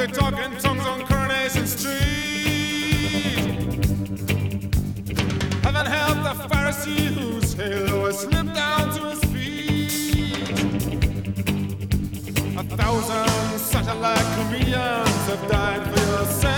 they talk in tongues on Coronation Street. Heaven help the Pharisee whose halo has slipped down to his feet. 1,000 satellite comedians have died for your sake.